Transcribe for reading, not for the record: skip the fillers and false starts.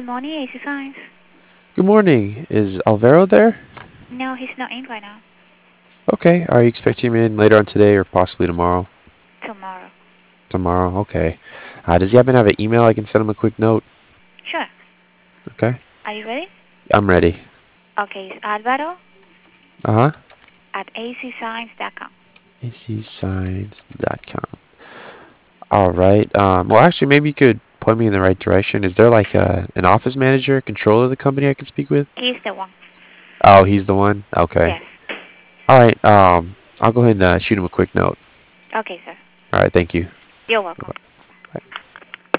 morning, AC Science. Good morning. Is Alvaro there? No, he's not in right now. Okay. Are you expecting him in later on today or possibly tomorrow? Tomorrow. Tomorrow. Okay. Does he happen to have an email I can send him a quick note? Sure. Okay. Are you ready? I'm ready. Okay, it's Alvaro Uh huh. at acscience.com. ACScience.com. All right. Well, actually, maybe you could point me in the right direction. Is there like an office manager, controller of the company I can speak with? He's the one. Oh, he's the one. Okay. Yes. All right. I'll go ahead and shoot him a quick note. Okay, sir. All right. Thank you. You're welcome. Bye.